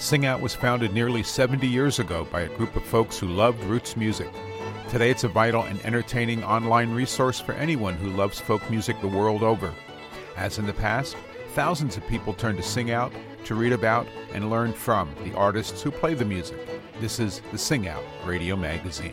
Sing Out was founded nearly 70 years ago by a group of folks who loved roots music. Today it's a vital and entertaining online resource for anyone who loves folk music the world over. As in the past, thousands of people turn to Sing Out to read about and learn from the artists who play the music. This is the Sing Out Radio Magazine.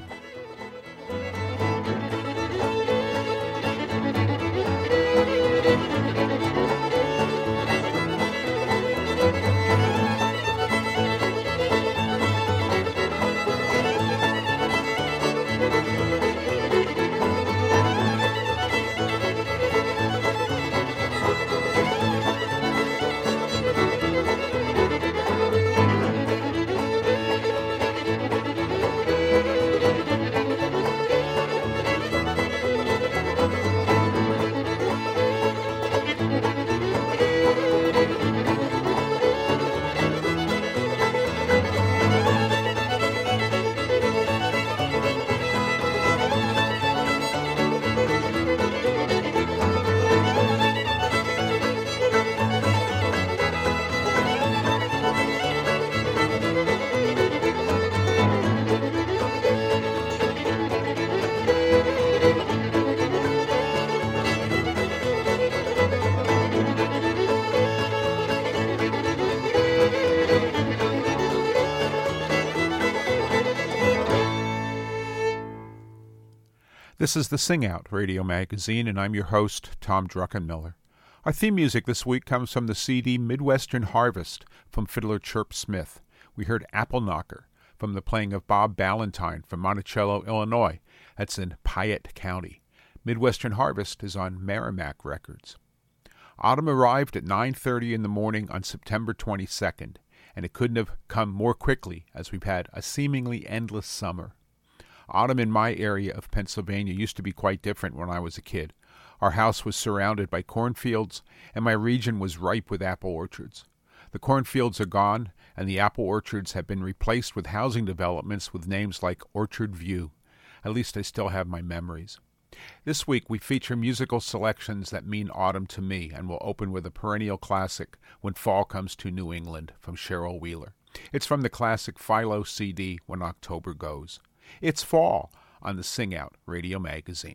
This is the Sing Out Radio Magazine, and I'm your host, Tom Druckenmiller. Our theme music this week comes from the CD Midwestern Harvest from fiddler Chirp Smith. We heard Apple Knocker from the playing of Bob Ballantine from Monticello, Illinois. That's in Piatt County. Midwestern Harvest is on Merrimack Records. Autumn arrived at 9:30 in the morning on September 22nd, and it couldn't have come more quickly as we've had a seemingly endless summer. Autumn in my area of Pennsylvania used to be quite different when I was a kid. Our house was surrounded by cornfields, and my region was ripe with apple orchards. The cornfields are gone, and the apple orchards have been replaced with housing developments with names like Orchard View. At least I still have my memories. This week we feature musical selections that mean autumn to me, and we'll open with a perennial classic, When Fall Comes to New England, from Cheryl Wheeler. It's from the classic Philo CD, When October Goes. It's fall on the Sing Out Radio Magazine.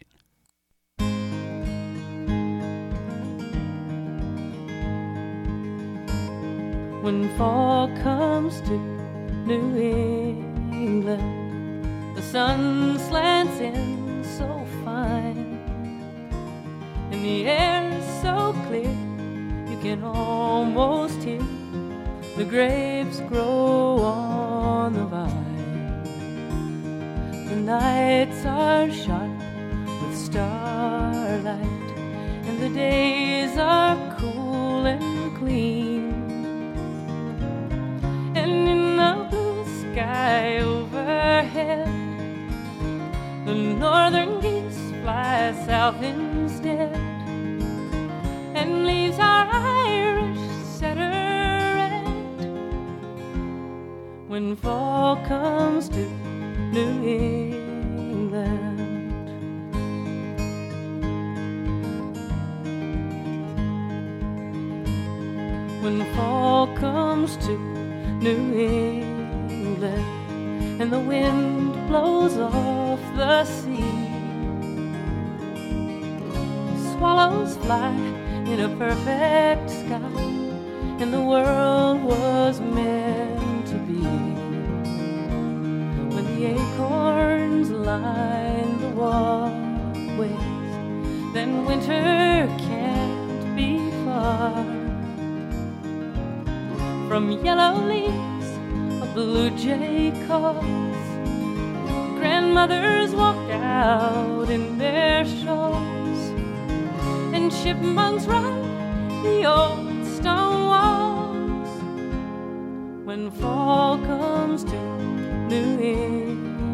When fall comes to New England, the sun slants in so fine, and the air is so clear you can almost hear the grapes grow on the vine. The nights are sharp with starlight, and the days are cool and clean. And in the blue sky overhead, the northern geese fly south instead, and leaves our Irish setter red. When fall comes to New England, when fall comes to New England, and the wind blows off the sea, swallows fly in a perfect sky, and the world was meant to be. The acorns line the walkways, then winter can't be far. From yellow leaves a blue jay calls, grandmothers walk out in their shawls, and chipmunks ride the old stone walls. When fall comes to New England,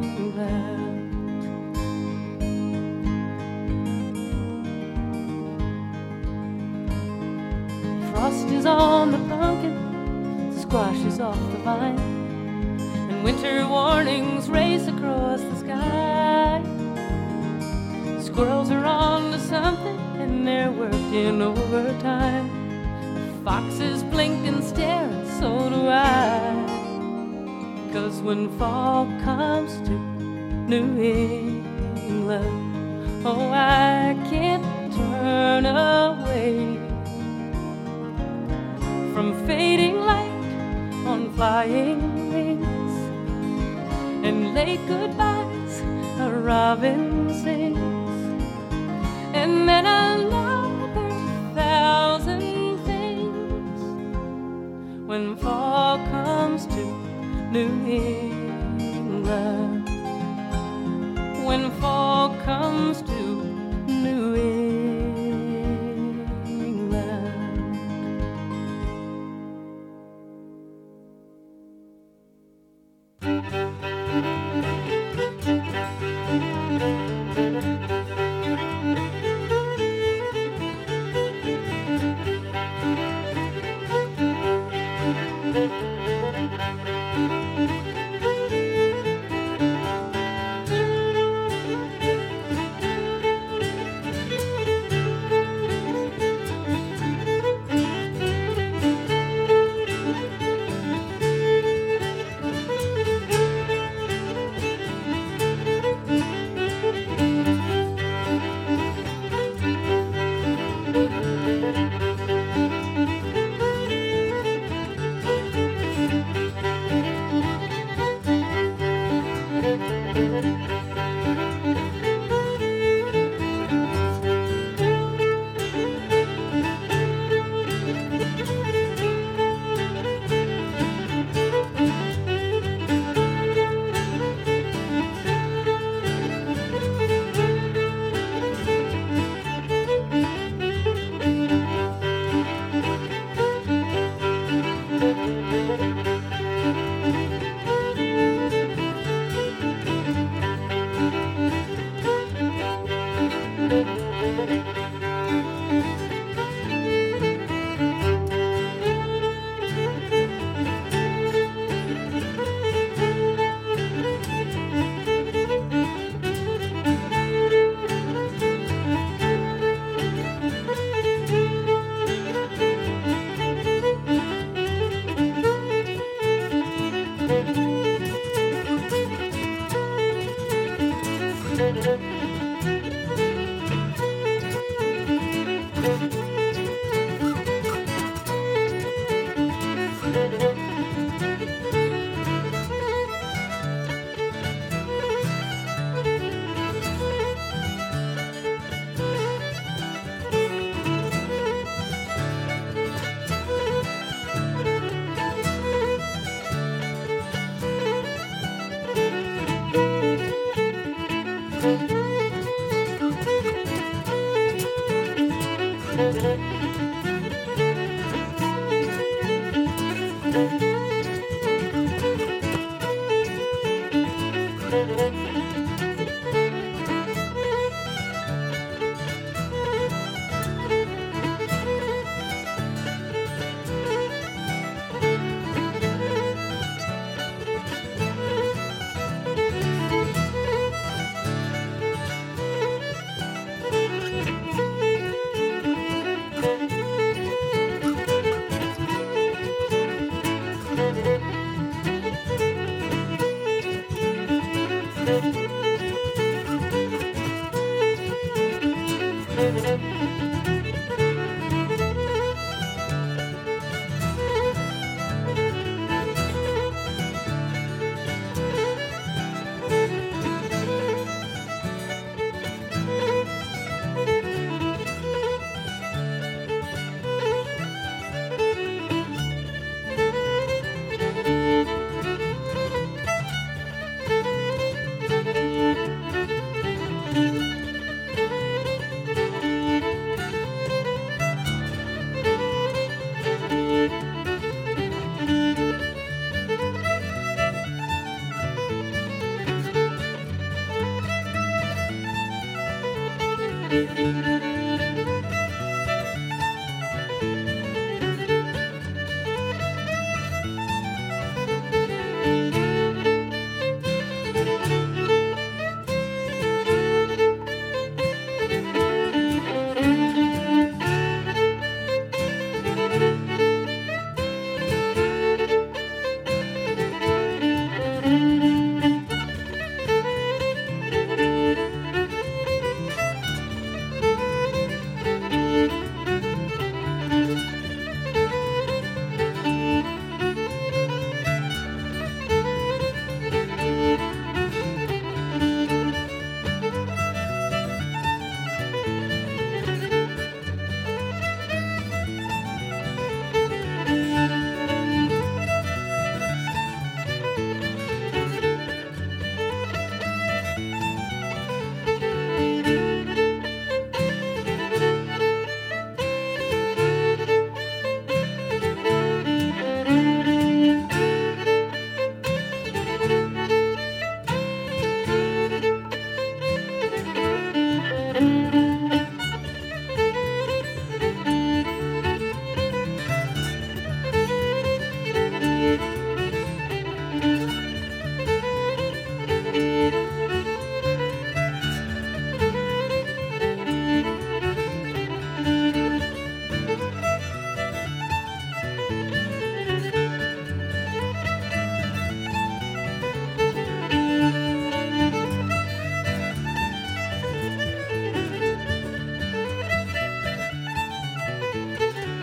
frost is on the pumpkin, squash is off the vine, and winter warnings race across the sky. Squirrels are on to something, and they're working overtime. The foxes blink and stare, and so do I. 'Cause when fall comes to New England, oh, I can't turn away from fading light on flying wings and late goodbyes a robin sings, and then another thousand things when fall comes to New England, when fall comes to New England.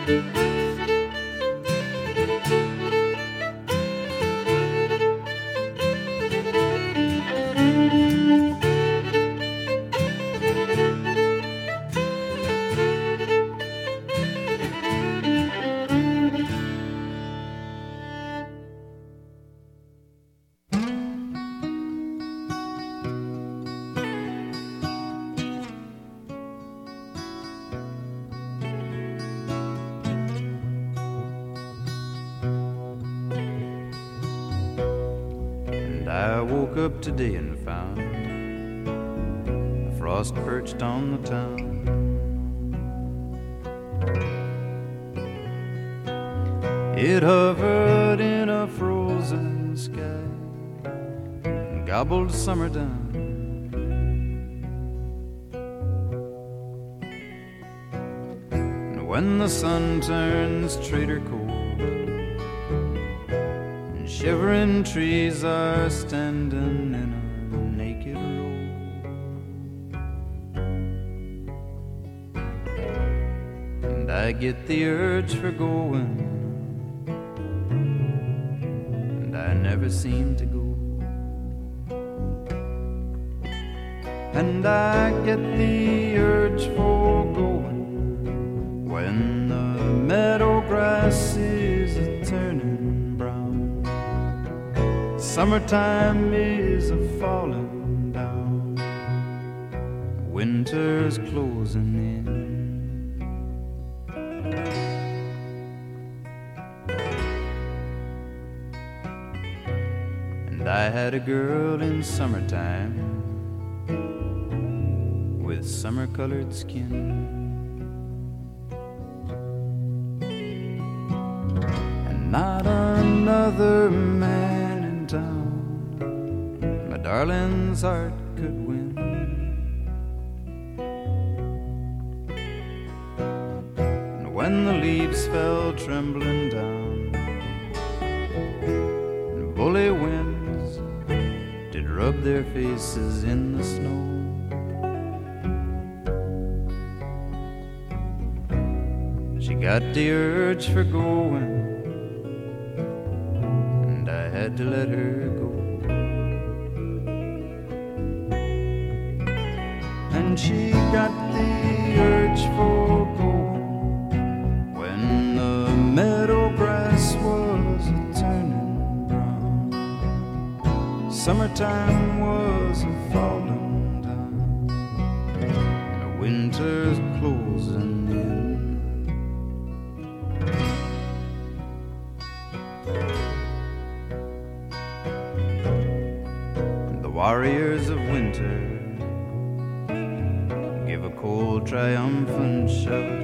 I woke up today and found a frost perched on the town. It hovered in a frozen sky and gobbled summer down. And when the sun turns traitor cold, shivering trees are standing in a naked row, and I get the urge for going, and I never seem to go. And I get the urge for going when the meadow grass is a-turning. Summertime is a-falling down, winter's closing in. And I had a girl in summertime with summer-colored skin, and not another man town my darling's heart could win. And when the leaves fell trembling down and bully winds did rub their faces in the snow, she got the urge for going, had to let her go. And she got the urge for going when the meadow grass was a-turning brown. Summertime was a-falling down, and winter's closing in. Warriors of winter give a cold triumphant shout,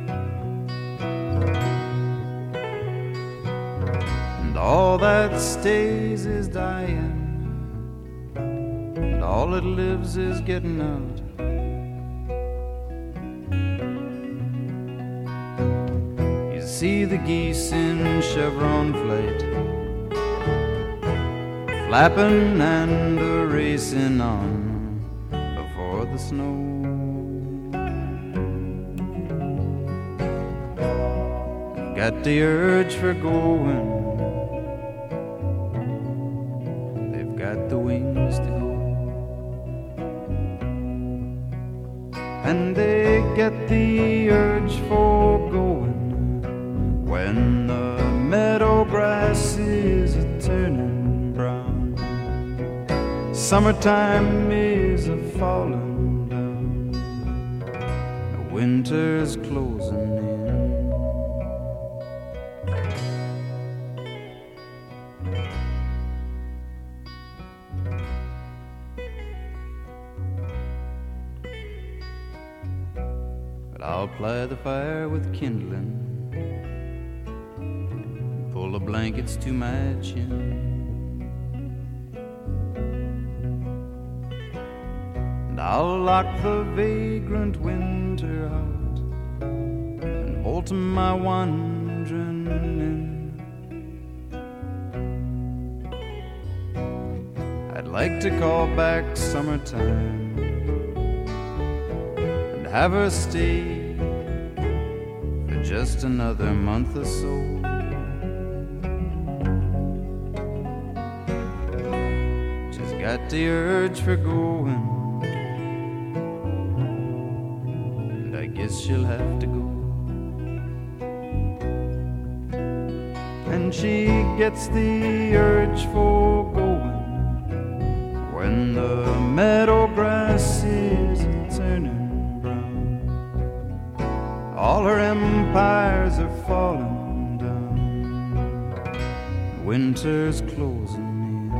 and all that stays is dying, and all that lives is getting out. You see the geese in chevron flight, flapping and a-racing on before the snow. Got the urge for going, they've got the wings to go, and they get the urge for going when the meadow grass is a-turning brown. Summertime is a-falling down, the winter's closing in. But I'll ply the fire with kindling, pull the blankets to my chin, I'll lock the vagrant winter out and bolt my wandering in. I'd like to call back summertime and have her stay for just another month or so. She's got the urge for going, and I guess she'll have to go. And she gets the urge for going when the meadow grass is turning brown. All her empires are falling down, winter's closing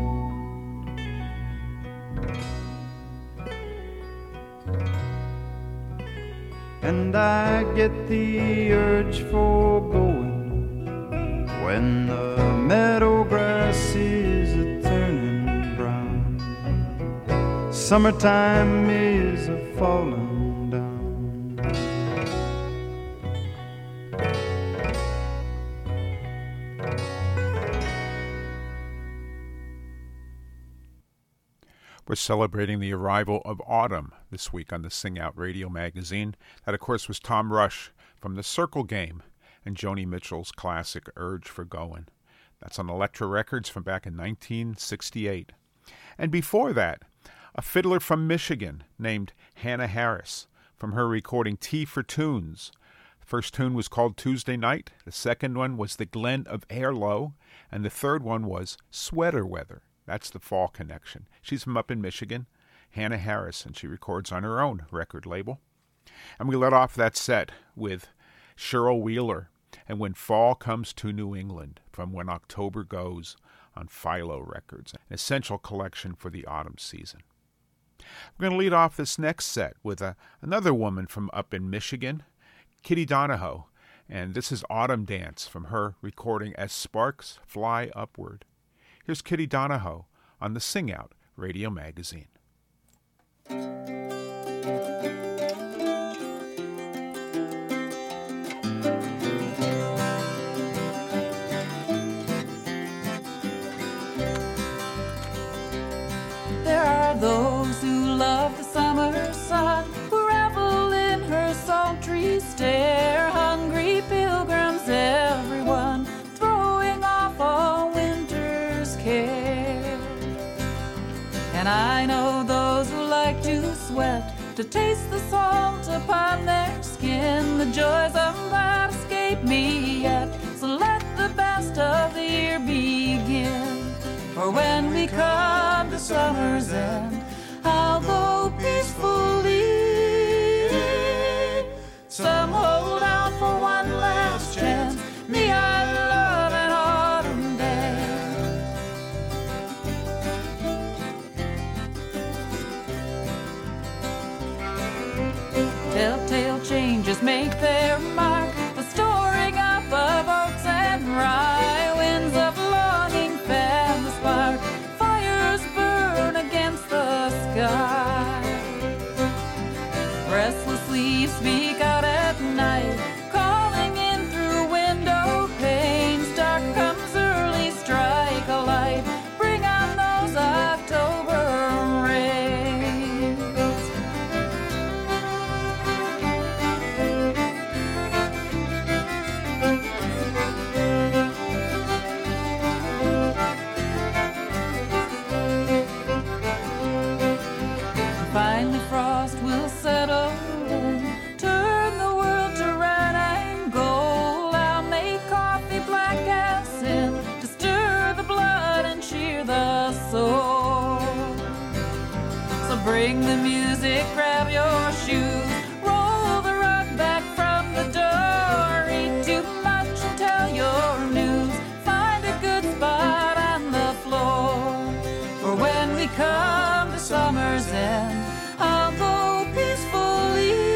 in. And I get the urge for going when the meadow grass is a-turning brown. Summertime is a-falling down. We're celebrating the arrival of autumn this week on the Sing Out Radio magazine. That, of course, was Tom Rush from The Circle Game and Joni Mitchell's classic Urge for Goin'. That's on Elektra Records from back in 1968. And before that, a fiddler from Michigan named Hannah Harris from her recording Tea for Tunes. The first tune was called Tuesday Night, the second one was The Glen of Airlow, and the third one was Sweater Weather. That's the fall connection. She's from up in Michigan, Hannah Harris, and she records on her own record label. And we let off that set with Cheryl Wheeler and When Fall Comes to New England from When October Goes on Philo Records, an essential collection for the autumn season. We're going to lead off this next set with another woman from up in Michigan, Kitty Donahoe, and this is Autumn Dance from her recording As Sparks Fly Upward. Here's Kitty Donahoe on the Sing Out Radio magazine. There are those who love the summer sun, who revel in her sultry stare, hungry pilgrims everyone, throwing off all winter's care. And I know those who like to sweat, to taste the salt upon their skin. The joys of that escape me yet, so let the best of the year begin. For when we come to summer's end, I'll go peacefully. Some hold out for one last chance. Me, I love an autumn dance. Telltale changes make their mark, the storing up of oats and rye. Winds of longing fan the spark, fires burn against the sky. Restless leaves speak out at night, calling in through window panes. Dark comes early, strike a light, bring on those October rains. Finally frost will settle in, turn the world to red and gold. I'll make coffee black as sin, to stir the blood and cheer the soul. So bring the music, grab your shoes, roll the rug back from the door. Eat too much and tell your news, find a good spot on the floor. For when we come to summer's end, I'll go peacefully.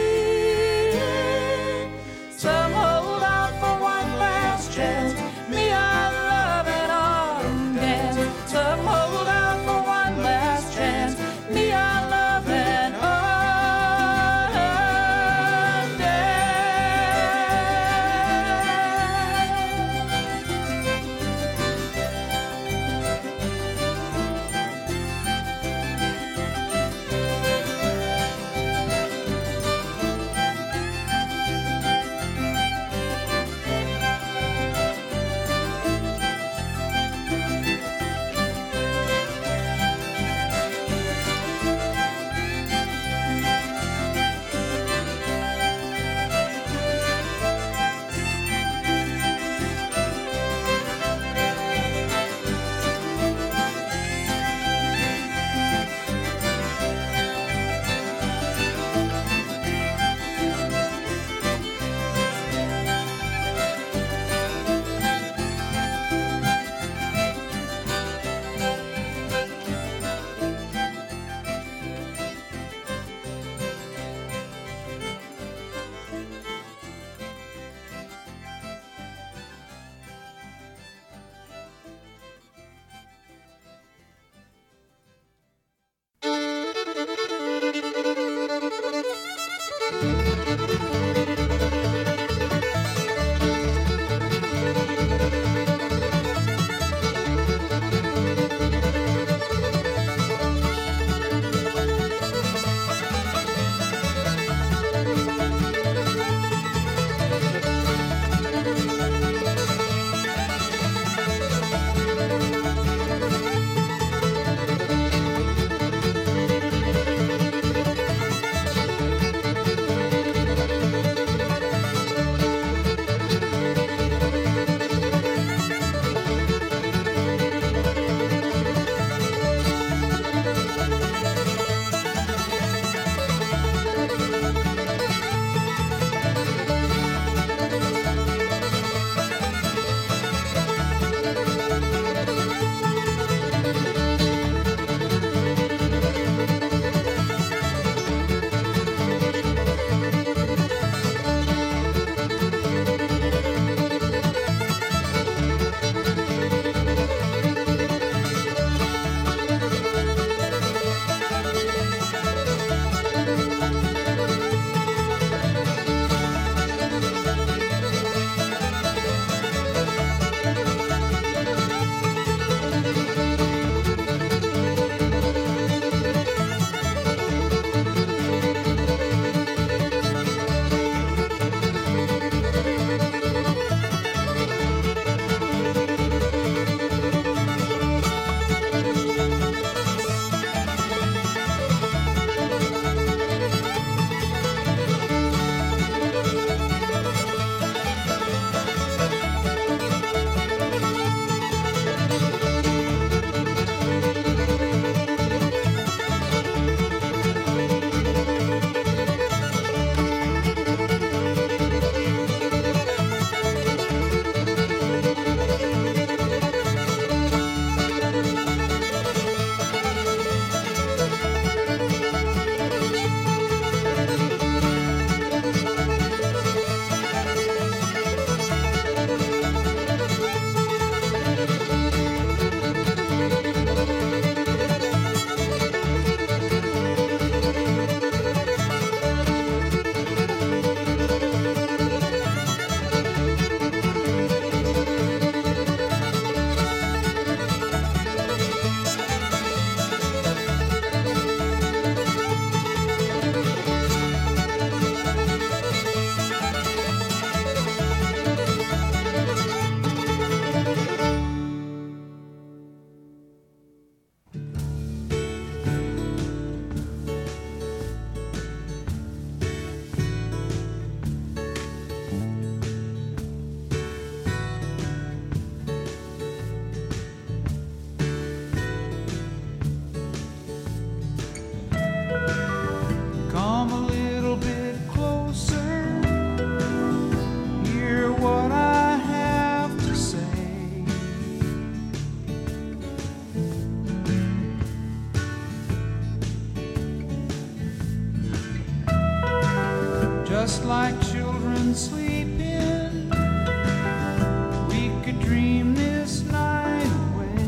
just like children sleeping. We could dream this night away.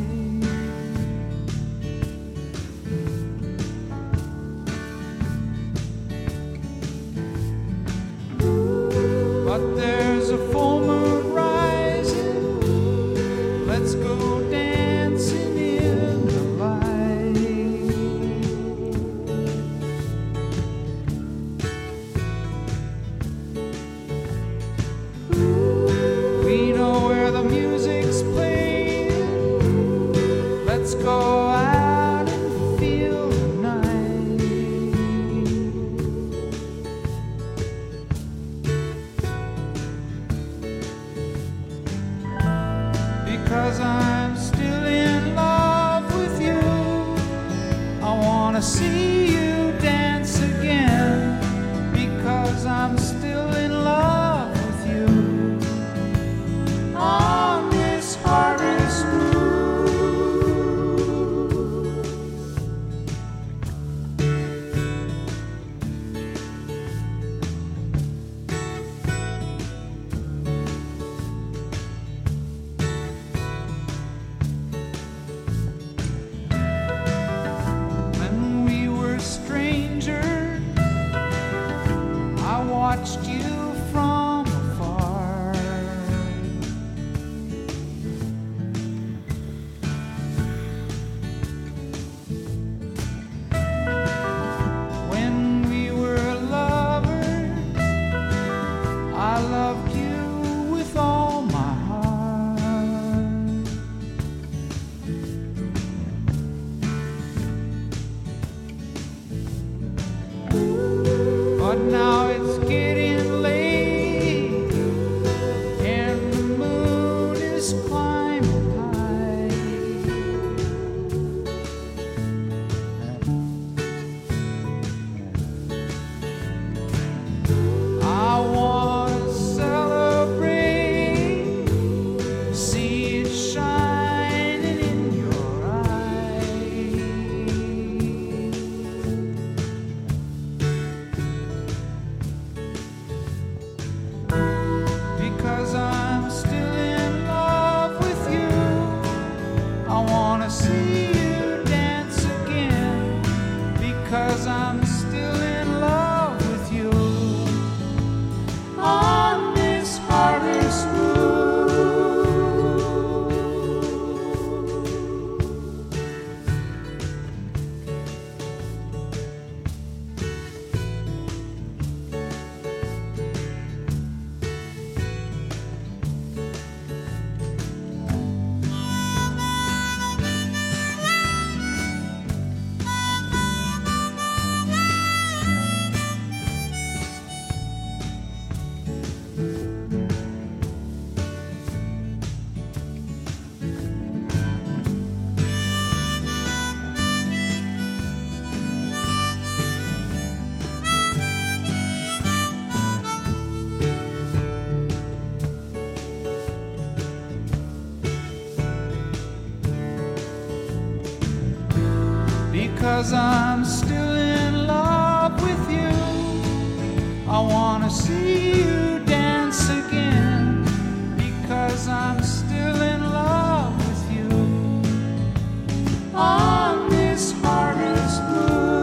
But there's a full moon rising. Let's go dancing in the light. We know where the music's playing. Let's go out and feel the night. Because I'm still in love with you. I wanna see you dance again. Because I'm still in love with you. On this harvest moon. When we were strangers, I watched you from afar. When we were lovers, I loved you with all my heart. But now it's getting late, and the moon is climbing high. I want to celebrate, see it shining in your eyes. Because I'm still in love with you. I wanna see you dance again. Because I'm still in love with you. On this harvest moon. Because I'm still in love with you. I wanna see you dance again. Because I'm still in love with you. On this harvest moon.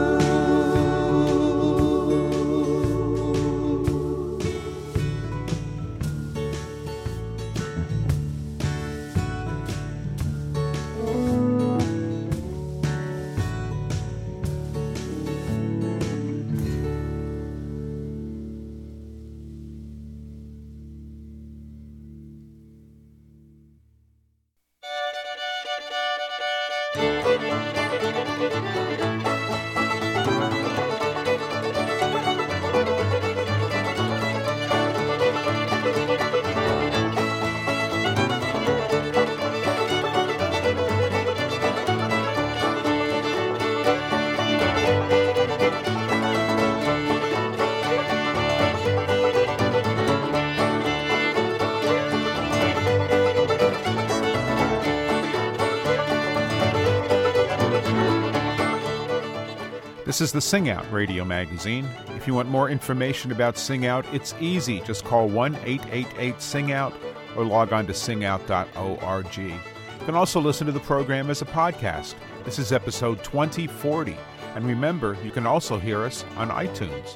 This is the Sing Out radio magazine. If you want more information about Sing Out, it's easy. Just call 1-888-SING-OUT or log on to singout.org. You can also listen to the program as a podcast. This is episode 2040. And remember, you can also hear us on iTunes.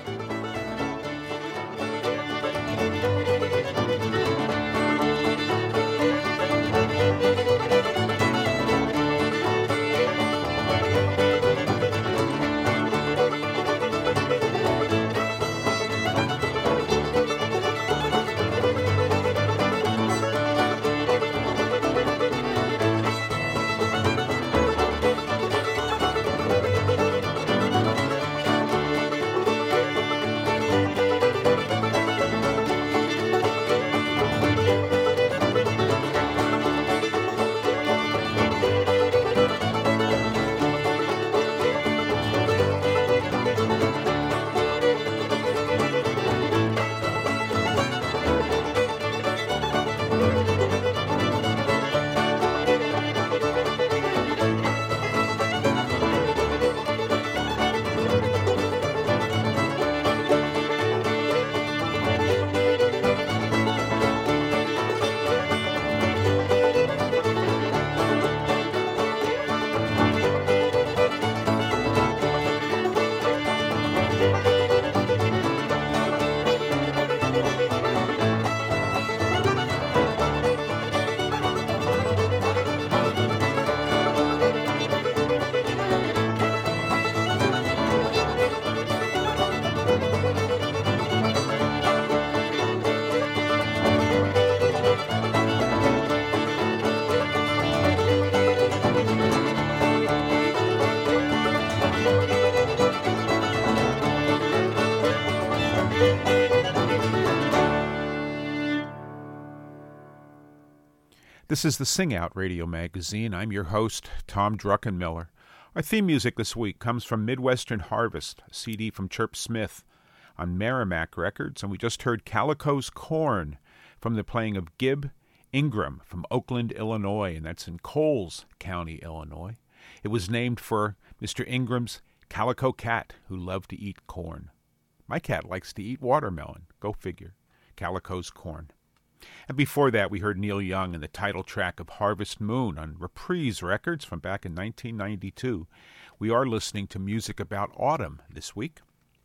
This is the Sing Out radio magazine. I'm your host, Tom Druckenmiller. Our theme music this week comes from Midwestern Harvest, a CD from Chirp Smith on Merrimack Records, and we just heard Calico's Corn from the playing of Gib Ingram from Oakland, Illinois, and that's in Coles County, Illinois. It was named for Mr. Ingram's calico cat who loved to eat corn. My cat likes to eat watermelon. Go figure. Calico's Corn. And before that, we heard Neil Young in the title track of Harvest Moon on Reprise Records from back in 1992. We are listening to music about autumn this week.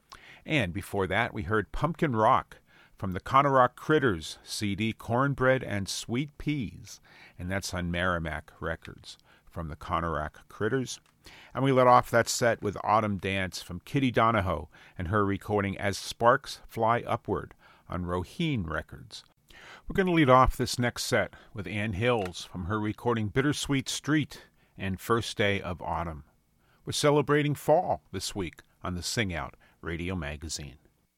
And before that, we heard Pumpkin Rock from the Conarock Critters CD, Cornbread and Sweet Peas. And that's on Merrimack Records from the Conarock Critters. And we let off that set with Autumn Dance from Kitty Donahoe and her recording As Sparks Fly Upward on Roheen Records. We're going to lead off this next set with Ann Hills from her recording Bittersweet Street and First Day of Autumn. We're celebrating fall this week on the Sing Out radio magazine.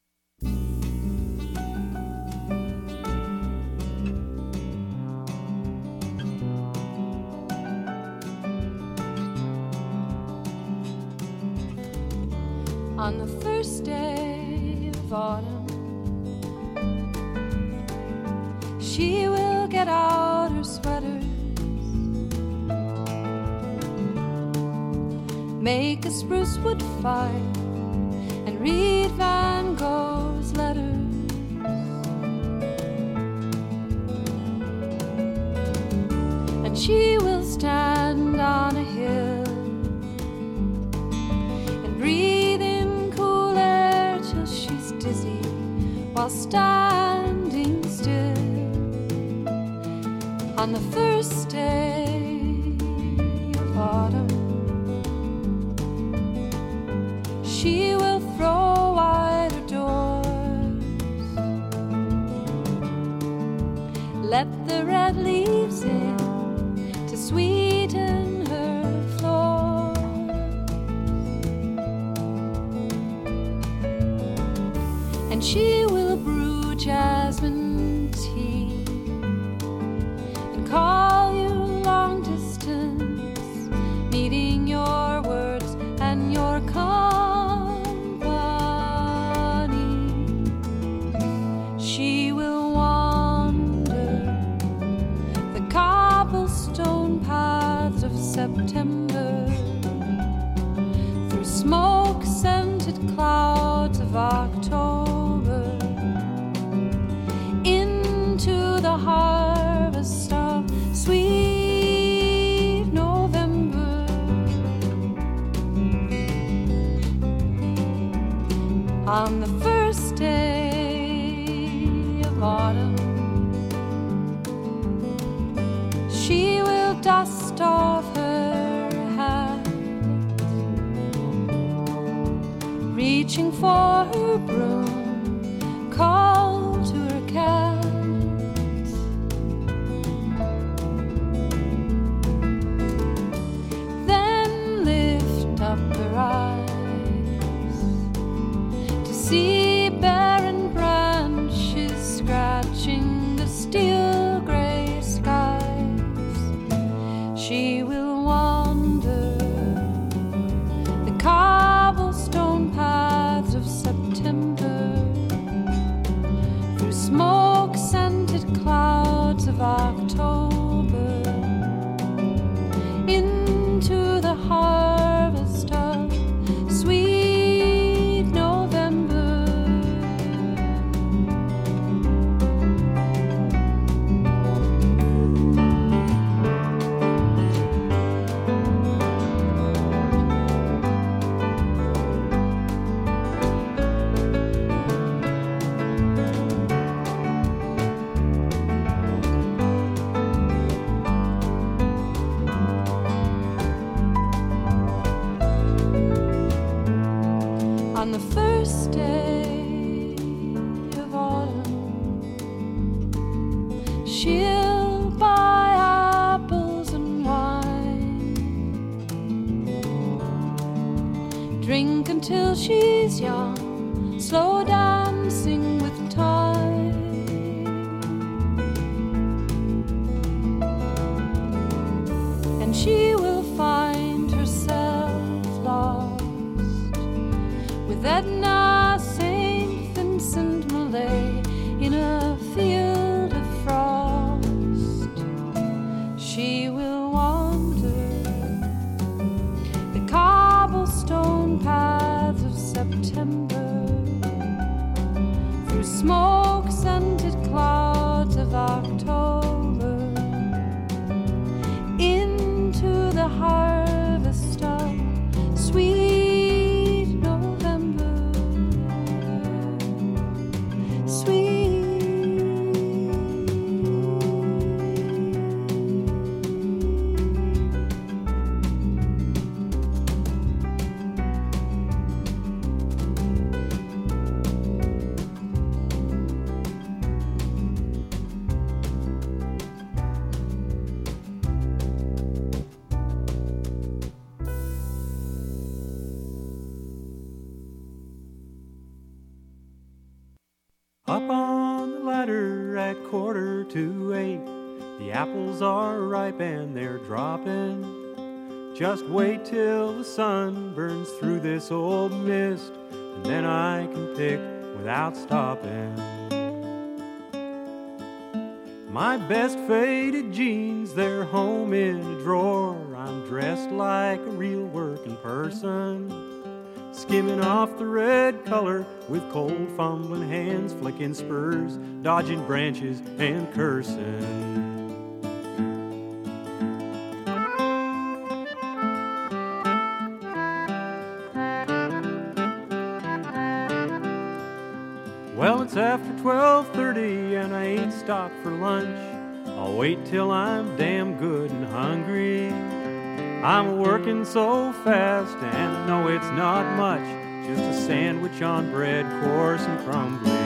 On the first day of autumn, she will get out her sweaters, make a spruce wood fire, and read Van Gogh's letters. And she will stand on a hill and breathe in cool air till she's dizzy while standing still. On the first day of autumn, she will throw wide her doors, let the red leaves in to sweeten her floor. And she will brew jasmine tea, call you long distance, needing your words and your company. She will wander the cobblestone paths of September, through smoke first day of autumn, she will dust off her hat, reaching for her broom, call to her cat. Then lift up her eyes to see barren branches scratching the steel gray skies. She will wander the cobblestone paths of September, through smoke-scented clouds of October, into the harvest of sweet November. On the first day of autumn, she'll buy apples and wine, drink until she's young, slow dancing with time. And she will find herself lost with Edna, St. Vincent Millay in a field of frost. She will wander the cobblestone paths of September, through smoke-scented clouds of October, into the harvest of sweet November. Sweet. Up on the ladder at 7:45, the apples are ripe and they're dropping. Just wait till the sun burns through this old mist, and then I can pick without stopping. My best faded jeans, they're home in a drawer. I'm dressed like a real working person, skimming off the red color with cold fumbling hands, flicking spurs, dodging branches and cursing. Well, it's after 12:30 and I ain't stopped for lunch. I'll wait till I'm damn good and hungry. I'm working so fast and I know it's not much, just a sandwich on bread, coarse and crumbly.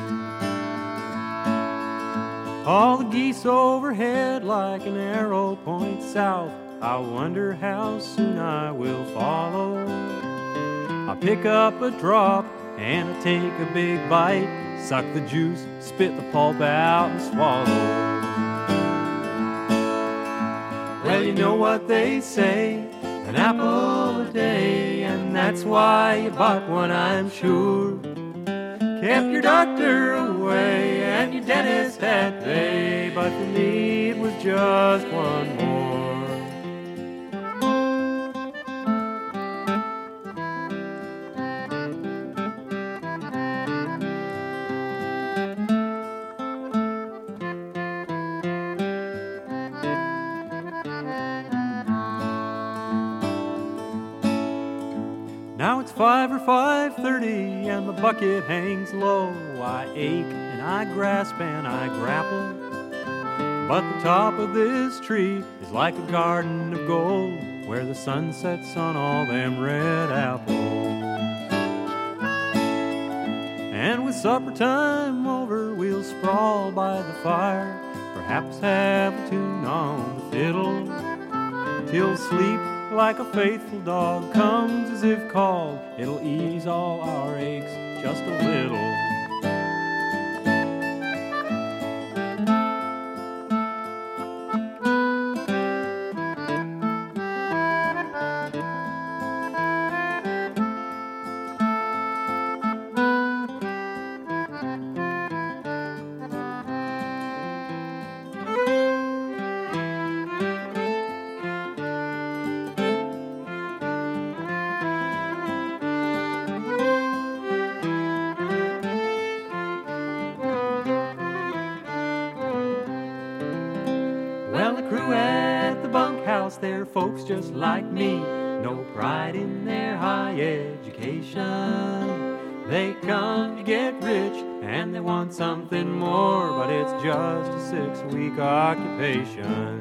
All the geese overhead like an arrow point south. I wonder how soon I will follow. I pick up a drop and I take a big bite, suck the juice, spit the pulp out and swallow. Well, you know what they say, an apple a day, and that's why you bought one, I'm sure. Kept your doctor away and your dentist at bay, but for me it was just one more. Now it's 5 or 5:30 and the bucket hangs low. I ache and I grasp and I grapple, but the top of this tree is like a garden of gold, where the sun sets on all them red apples. And with supper time over, we'll sprawl by the fire, perhaps have a tune on the fiddle, till sleep, like a faithful dog, comes as if called. It'll ease all our aches just a little. Well, the crew at the bunkhouse, they're folks just like me, no pride in their high education. They come to get rich and they want something more, but it's just a 6-week occupation.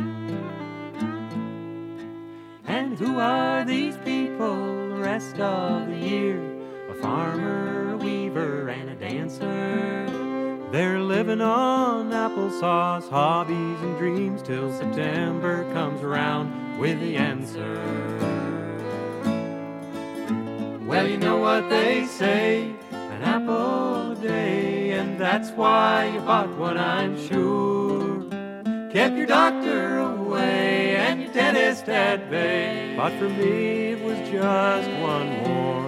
And who are these people the rest of the year? A farmer, a weaver, and a dancer. They're living on applesauce, hobbies and dreams, till September comes around with the answer. Well, you know what they say, an apple a day, and that's why you bought one, I'm sure. Kept your doctor away and your dentist at bay, but for me it was just one more.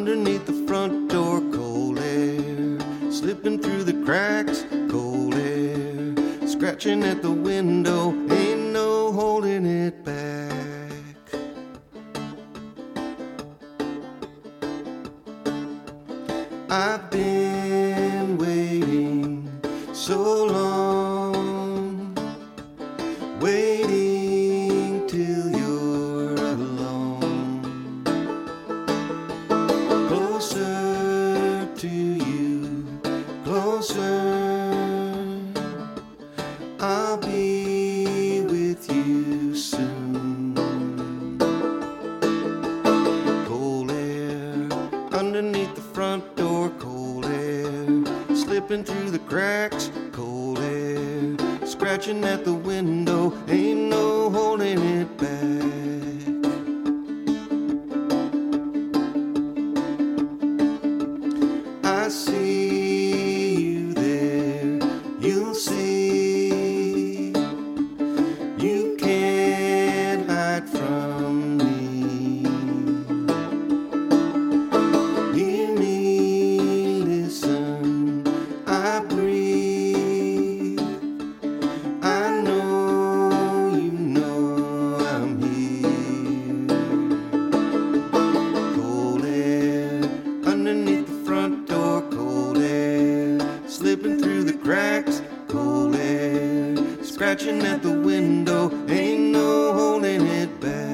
underneath the front door, cold air, slipping through the cracks, cold air, scratching at the window, ain't no holding it back. I've been waiting so long, waiting till you're alone, closer to you, closer, I'll be with you soon. Cold air underneath the front door, cold air, slipping through the cracks, cold air, scratching at the window, ain't no holding it back. I see you there, you'll see, you can't hide from me. Hear me, listen, I breathe, I know you know I'm here. Cold air underneath the front door, cold air, slipping through the cracks, cold air, scratching at the window, ain't no holding it back.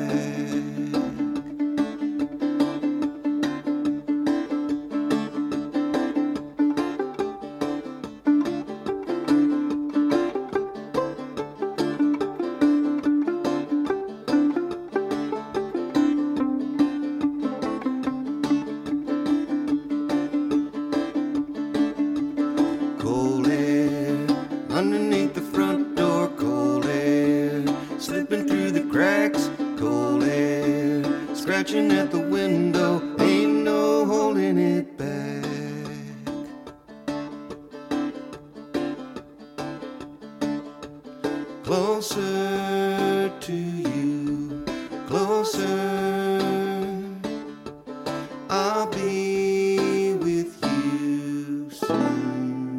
Cold air underneath the front door, cold air, slipping through the cracks, cold air, scratching at the window, ain't no holding it back. Closer to you, closer, I'll be with you soon.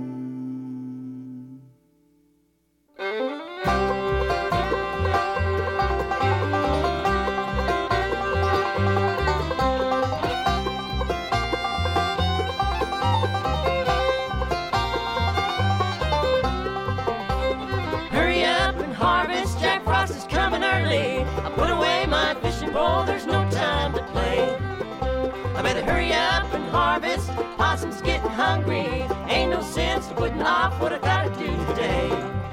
Hurry up and harvest, Jack Frost is coming early. I put away my fishing pole, there's no time to play. I better hurry up and harvest, possum's getting hungry. Ain't no sense to putting off what I gotta do today.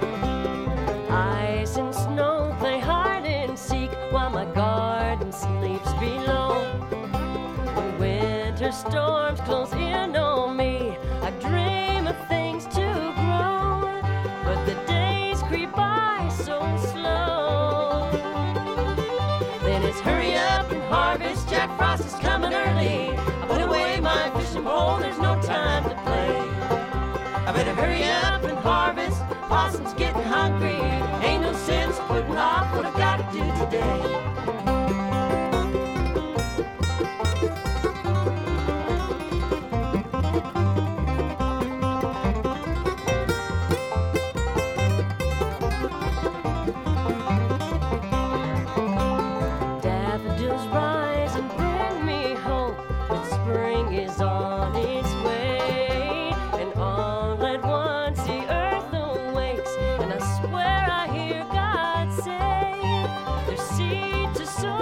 Ice and snow play hide and seek while my garden sleeps below. When winter storms close in on me, I dream of things to grow, but the days creep by so slow. Then it's hurry up and harvest, Jack Frost is coming early. I put away my fishing pole, there's no time to play. I better hurry up and harvest, possum's getting hungry. Ain't no sense putting off what I gotta do today. Daffodils rise and bring me hope that spring is on its way. And all at once the earth awakes, and I swear I hear God say, there's seed to sow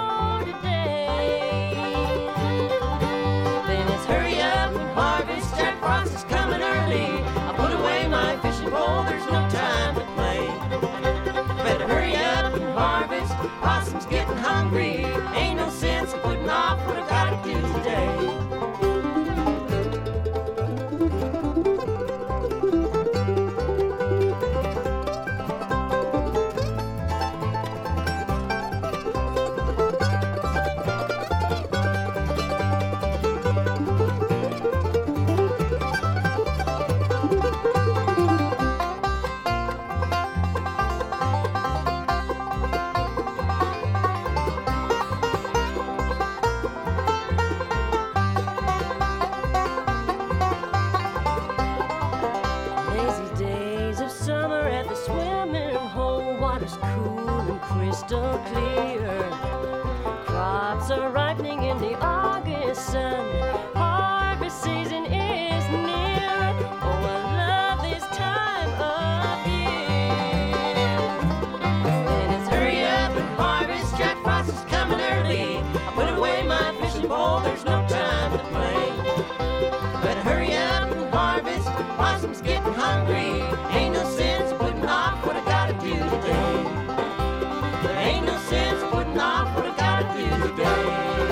weather's cool and crystal clear. Crops are ripening in the August sun. Harvest season is near. Oh, I love this time of year. And it's hurry up and harvest. Jack Frost is coming early. I put away my fishing pole. There's no time to play. But hurry up and harvest. Possum's getting hungry. Ain't no sense putting off what I gotta do today. There ain't no sense putting off what I gotta do today.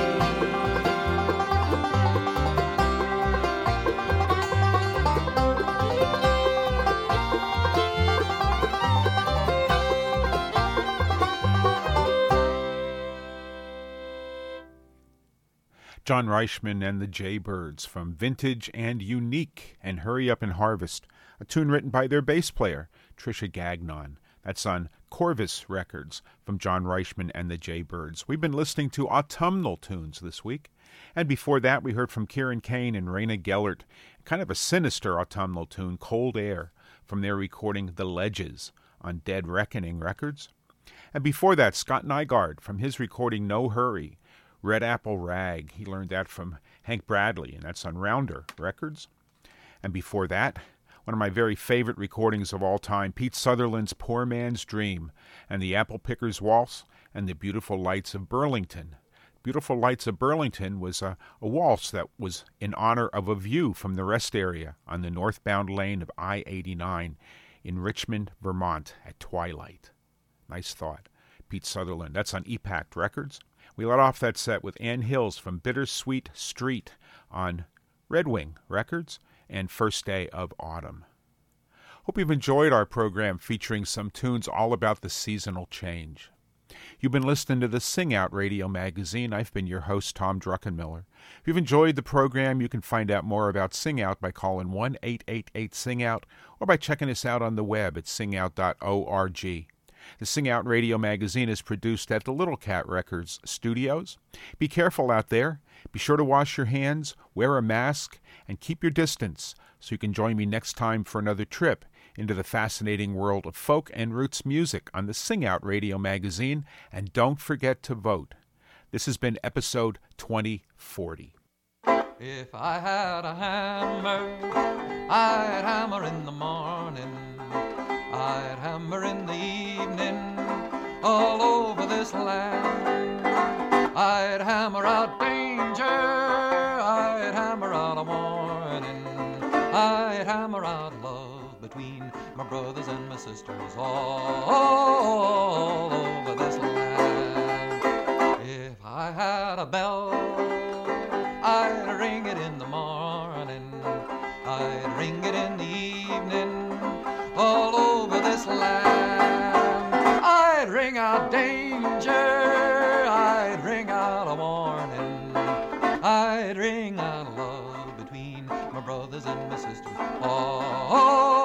John Reichman and the Jaybirds from Vintage and Unique and Hurry Up and Harvest, a tune written by their bass player, Trisha Gagnon. That's on Corvus Records from John Reichman and the Jaybirds. We've been listening to autumnal tunes this week. And before that, we heard from Kieran Kane and Raina Gellert, kind of a sinister autumnal tune, Cold Air, from their recording The Ledges on Dead Reckoning Records. And before that, Scott Nygaard from his recording No Hurry, Red Apple Rag. He learned that from Hank Bradley, and that's on Rounder Records. And before that, one of my very favorite recordings of all time, Pete Sutherland's Poor Man's Dream, and the Apple Picker's Waltz, and the Beautiful Lights of Burlington. Beautiful Lights of Burlington was a waltz that was in honor of a view from the rest area on the northbound lane of I-89 in Richmond, Vermont at twilight. Nice thought. Pete Sutherland. That's on EPAC Records. We let off that set with Ann Hills from Bittersweet Street on Red Wing Records and First Day of Autumn. Hope you've enjoyed our program featuring some tunes all about the seasonal change. You've been listening to the Sing Out Radio Magazine. I've been your host, Tom Druckenmiller. If you've enjoyed the program, you can find out more about Sing Out by calling 1-888-SING-OUT or by checking us out on the web at singout.org. The Sing Out Radio Magazine is produced at the Little Cat Records studios. Be careful out there. Be sure to wash your hands, wear a mask, and keep your distance so you can join me next time for another trip into the fascinating world of folk and roots music on the Sing Out Radio Magazine. And don't forget to vote. This has been episode 2040. If I had a hammer, I'd hammer in the morning, I'd hammer in the evening, all over this land. I'd hammer out danger, I'd hammer out a warning, I'd hammer out love between my brothers and my sisters, all over this land. If I had a bell, I'd ring it in the morning, I'd ring it in the evening, all over this land. I'd ring out danger, I'd ring out a warning, I'd ring out love between my brothers and my sisters. Oh,